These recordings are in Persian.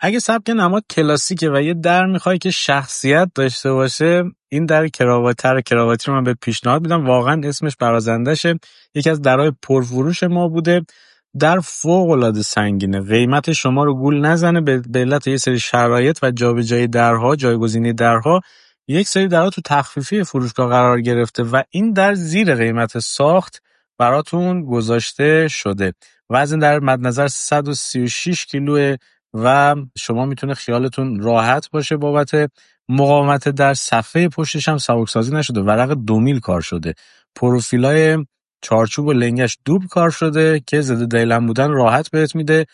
اگه سبک نماد کلاسیکه و یه در میخوای که شخصیت داشته باشه، این در کراواتی رو من بهت پیشنهاد میدم. واقعا اسمش برازندشه. یکی از درهای پرفروش ما بوده. در فوق العاده سنگینه، قیمت شما رو گول نزنه به علت یه سری شرایط و جابجایی درها، جایگزینی درها. یک سری درها تو تخفیفی فروشگاه قرار گرفته و این در زیر قیمت ساخت براتون گذاشته شده. وزن در مد نظر 136 کیلوه و شما میتونه خیالتون راحت باشه بابت مقاومت در. صفحه پشتش هم سبکسازی نشده، ورق 2 میل کار شده، پروفیلای چارچوب و لنگش دوب کار شده که ضد دیلم بودن راحت بهت میده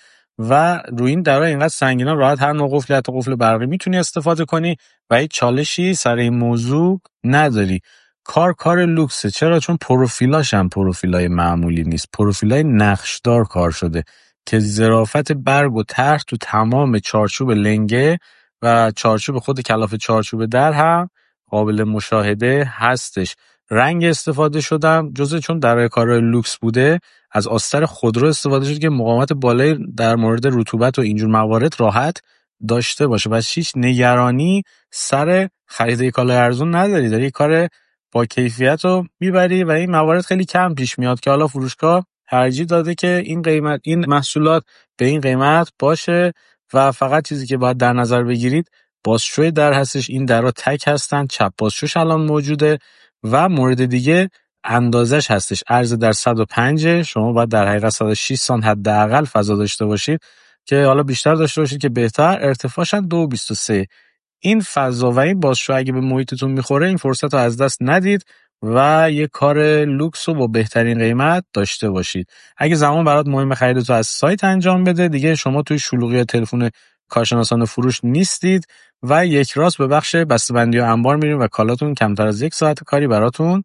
و روی این درها اینقدر سنگینا راحت هر نوع قفلی، حتی قفل برقی میتونی استفاده کنی و هیچ چالشی سر این موضوع نداری. کار لوکسه. چرا؟ چون پروفیلاش هم پروفیلای معمولی نیست، پروفیلای نقشدار کار شده که ظرافت برگ و طرح تو تمام چارچوب لنگه و چارچوب خود کلاف چارچوب در هم قابل مشاهده هستش. رنگ استفاده شدم جزء، چون در کار لوکس بوده، از آستر خودرو استفاده شد که مقاومت بالایی در مورد رطوبت و اینجور موارد راحت داشته باشه. بس هیچ نگرانی سر خرید کالای ارزون نداری، داری کار با کیفیت رو میبری و این موارد خیلی کم پیش میاد که حالا فروشگاه ترجیح داده که این محصولات به این قیمت باشه و فقط چیزی که باید در نظر بگیرید بازشوی در هستش. این درها تک هستن، چپ بازشوش الان موجوده و مورد دیگه اندازش هستش. عرض در 105، شما باید در حقیقت 106 سانت حداقل فضا داشته باشید که حالا بیشتر داشته باشید که بهتر. ارتفاعش هم 2.23. این فضا و این بازشو اگه به محیطتون میخوره این فرصت رو از دست ندید و یه کار لوکس رو با بهترین قیمت داشته باشید. اگه زمان برات مهم خریدتو از سایت انجام بده، دیگه شما توی شلوغی تلفن کارشناسان فروش نیستید و یک راست به بخش بسته‌بندی و انبار میرین و کالاتون کمتر از 1 ساعت کاری براتون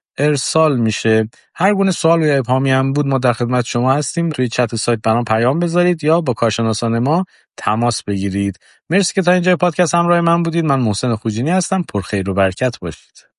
ارسال میشه. هر گونه سوال یا ابهامی هم بود ما در خدمت شما هستیم. توی چت سایت برام پیام بذارید یا با کارشناسان ما تماس بگیرید. مرسی که تا اینجا پادکست همراه من بودید. من محسن خوجینی هستم. پر خیر و برکت باشید.